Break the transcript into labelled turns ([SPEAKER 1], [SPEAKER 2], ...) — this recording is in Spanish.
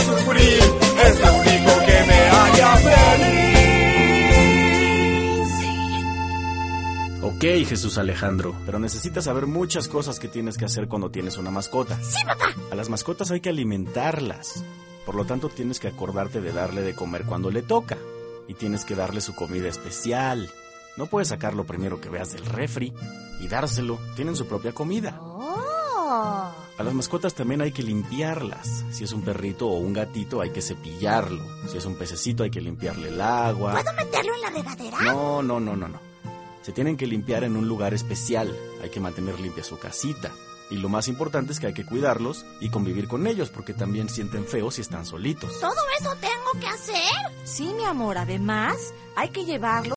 [SPEAKER 1] sufrir, es lo único que me haría feliz.
[SPEAKER 2] Ok, Jesús Alejandro, pero necesitas saber muchas cosas que tienes que hacer cuando tienes una mascota.
[SPEAKER 3] ¡Sí, papá!
[SPEAKER 2] A las mascotas hay que alimentarlas. Por lo tanto, tienes que acordarte de darle de comer cuando le toca. Y tienes que darle su comida especial. No puedes sacar lo primero que veas del refri y dárselo. Tienen su propia comida.
[SPEAKER 3] ¡Oh!
[SPEAKER 2] A las mascotas también hay que limpiarlas. Si es un perrito o un gatito, hay que cepillarlo. Si es un pececito, hay que limpiarle el agua.
[SPEAKER 3] ¿Puedo meterlo en la regadera?
[SPEAKER 2] No. Se tienen que limpiar en un lugar especial. Hay que mantener limpia su casita. Y lo más importante es que hay que cuidarlos y convivir con ellos, porque también sienten feo si están solitos.
[SPEAKER 3] ¿Todo eso tengo que hacer?
[SPEAKER 4] Sí, mi amor, además hay que llevarlo